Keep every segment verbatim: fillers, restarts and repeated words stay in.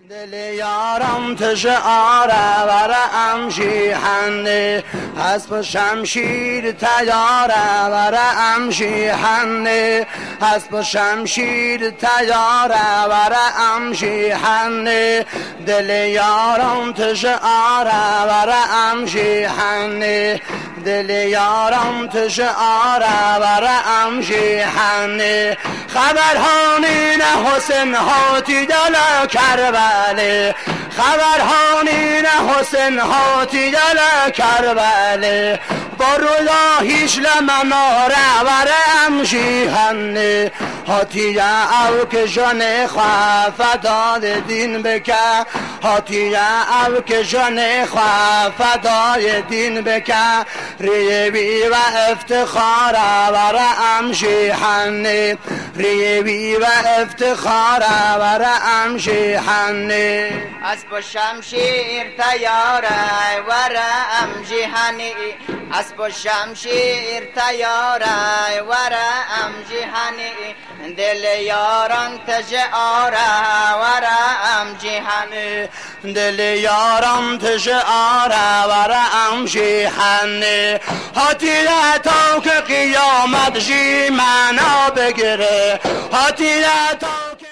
دل یارم تشعاره وره امشیحنه حسب شمشیر تیاره وره امشیحنه حسب شمشیر تیاره وره امشیحنه دل یارم تشعاره وره امشیحنه دل یارم تشعاره وره امشیحنه خبرهانی نه حسن هاتی دل کربله خبرهانی نه حسن هاتی دل کربله با رویا هیچ لمناره وره امشیحنه هاتی او که جان خواه فدای دین بکه هاتی او که جان خواه فدای دین بکه ریوی و افتخار وره امشیحنه ریوی و افتخار وره امشیحنه اسب شمشیر تیاره وره امشیحنه اسب شمشیر تیاره وره امشیحنه دل یاران تجاره وره امشیحنه دل یارم تشعاره وره امشیحنه هاتی تا که قیامت جی معنا بگیره هاتی تا که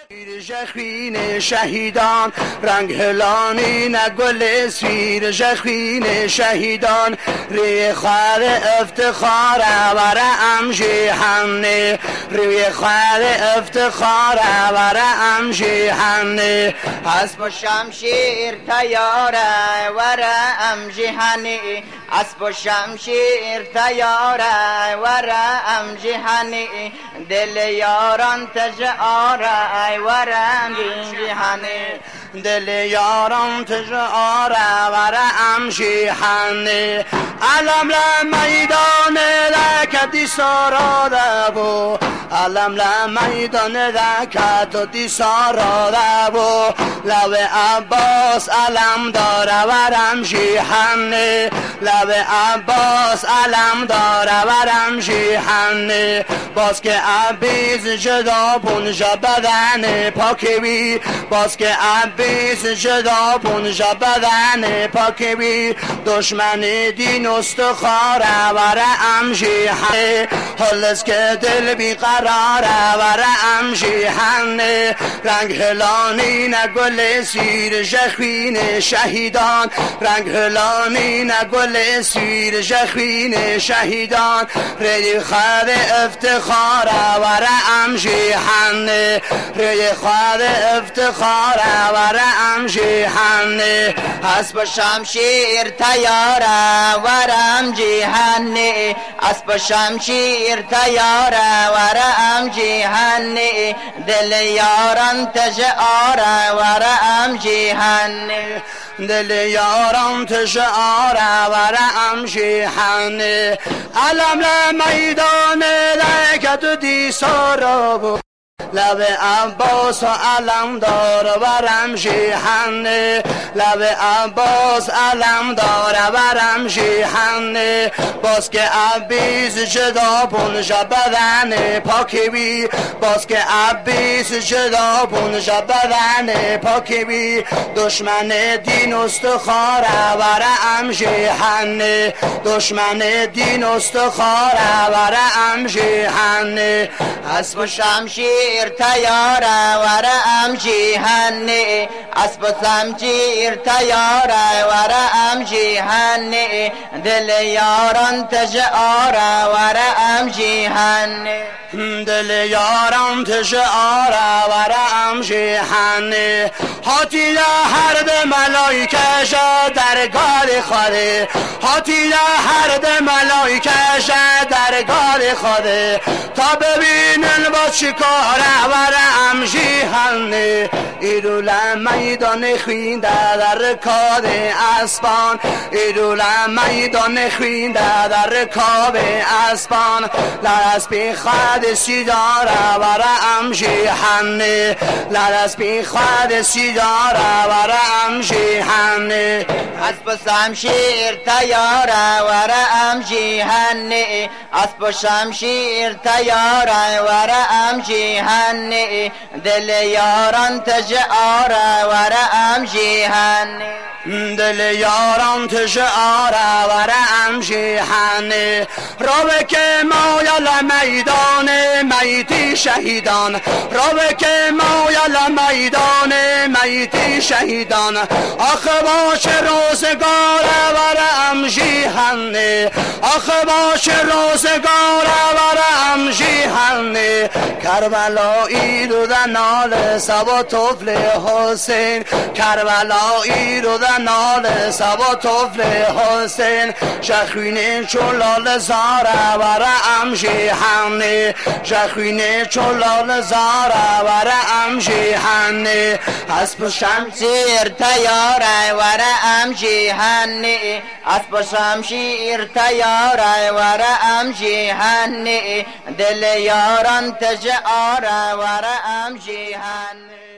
جخوین شهیدان رنگ هلانی نگل سویر جخوین شهیدان ری خال افتخار وره امشیحنه ری خال افتخار وره امشیحنه اسب شمشیر تیاره وره امشیحنه اسب شمشیر تیاره وره امشیحنه دل یاران تجاره وره امشیحنه دل یارم تجاره وره امشیحنه علم لمیدان لکتی ساراده بو علم لمیدان لکتی ساراده بو لو عباس علم داره ور امشیحنه لو عباس علم داره ور امشیحنه باز که عبیز جدا پونجا بدن پاکوی باز که عبیز جدا پونجا بدن پاکوی دشمن دین استخاره وره امشیحنه حلس که دل بیقراره وره امشیحنه رنگ هلانی نگل سیر جخوین شهیدان رنگ هلانی نگل سیر جخوین شهیدان ری خد افتخاره وره امشیحنه ری خد افتخاره وره امشیحنه اسب شمشیر تیاره وره امشیحنه اسب شمشیر تیاره وره امشیحنه دل یاران تجاره وره امشیحنه دل یارم تشعاره وره امشیحنه علم لمیدان لکت دیسارا بو لب عباس و علم دار ور امشیحنه لب عباس علم دار ور امشیحنه باز که عبیز جدا پونجا بدن پاکوی باز که عبیز جدا پونجا بدن پاکوی دشمن دین استخاره وره امشیحنه دشمن دین استخاره وره امشیحنه اسب شمشیر تیاره وره امشیحنه اسب شمشیر تیاره وره امشیحنه دل یاران تجاره وره امشیحنه دل یارم تشعاره وره امشیحنه هاتی هر ده ملائکش در گال خوده هاتی هر ده ملائکش در گال خوده تا ببینن با چیکاره وره امشیحنه ایرول میدان خوینده در رکاب اسبان ایرول میدان خوینده در رکاب اسبان لرزپی خد سیداره وره امشیحنه لرزپی خد سیداره وره امشیحنه اسب شمشیر تیاره وره امشیحنه اسب شمشیر تیاره وره امشیحنه دل یاران تجاره وره ام جیهنی دل یاران تش آره ورم جیهنی رو که مایل میدان میتی شهیدان رو که مایل میدان میتی شهیدان آخه باش روزگار ورم جیهنی آخه باش روزگار ورم جیهنی کربلایی رو در نال سبا طفل حسین کربلایی رو در نال سبا طفل حسین شخوینه چولال زاره ورم جیهنی شخوینه چولال زاره ورم جیهنی اسب شمشیر تیاره ورم جیهنی اسب شمشیر تیاره ورم جیهنی دل یاران تجاره ورم جیهنی